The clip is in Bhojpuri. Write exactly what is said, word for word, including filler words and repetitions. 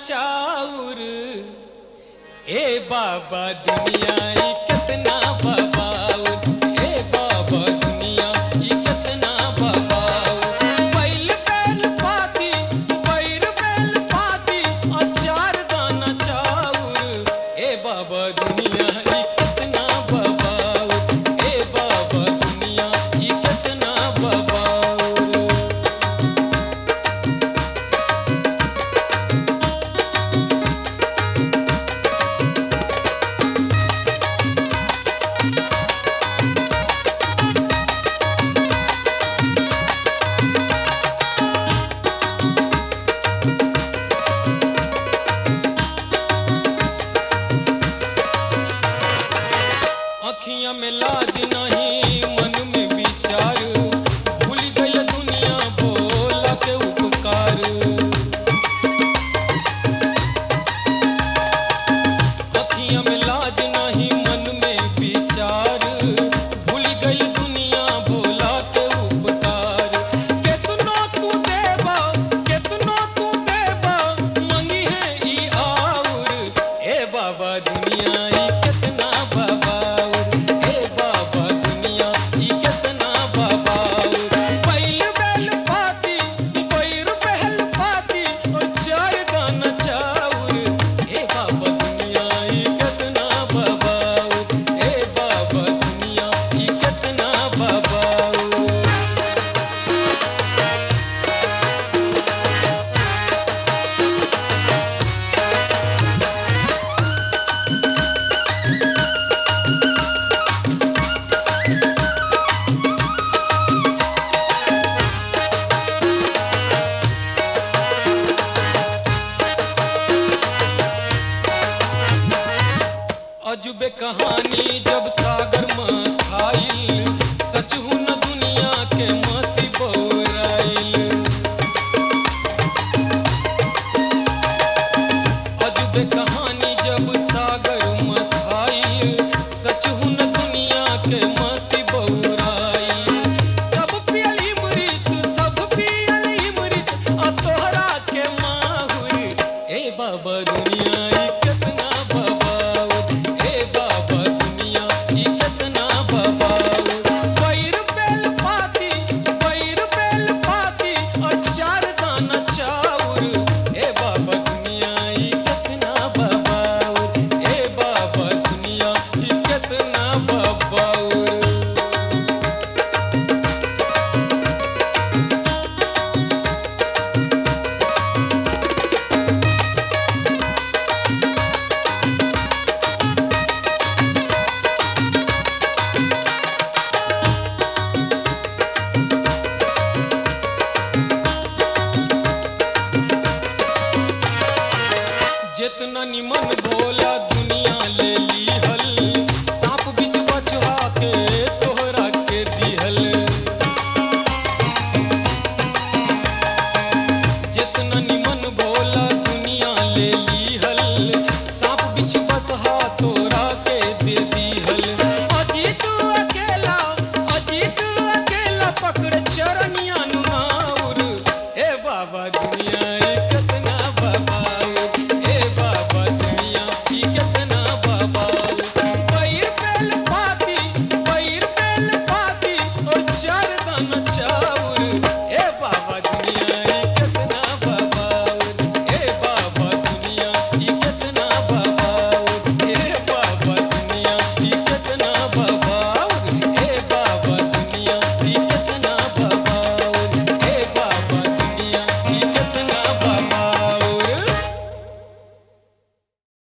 चाउर ए बाबा दुनिया ई कितना बबाउर ए बाबा दुनिया ई कितना बबाउर बैल बैल पाती बैर बैल पाती अचार दाना चाउर ए बाबा दुनिया ई कितना बबाउर ए बाबा दुनिया ई कितना बबाउर। अखियां में लाज नहीं मन में विचार भूल गई दुनिया बोला के उपकार। अखियां में लाज नहीं मन में विचार भूल गई दुनिया बोला के उपकार। केतनो तू देबा केतनो तू देबा मंगी है ई आउर ए बाबा दुनिया ई कितना बबाउर ए बाबा दुनिया ई कितना बबाउर बैल बैल पाती बैर बैल पाती और चार दाना चाउर ए बाबा दुनिया ई कितना बबाउर ए बाबा दुनिया ई कितना बबाउर। अजूबे कहानी जब सागर में खाइल सच हूँ न दुनिया के मति बौराइल। अजूबे कहानी जब सागर में खाइल सच हूँ न दुनिया के मति बौराइल। सब पियली मृत सब पियली मृत आ तोहरा के माहुर ए बाबा दुनिया ई कितना बबाउर ए बाबा दुनिया ई कितना बबाउर बैर बैल पाती बैर बैल पाती और चार दाना चाउर ए बाबा दुनिया ई कितना बबाउर ए बाबा दुनिया ई कितना बबाउर। जितना निमन भोला दुनिया ले लीहल सांप बिच बचवा के तोहरा के दिहल। जितना निमन भोला दुनिया ले लीहल सांप बिच बचवा तोरा के दे दिहल। अजीत अकेला अजीत अकेला पकड़ चरनिया नुनाउर ए बाबा दुनिया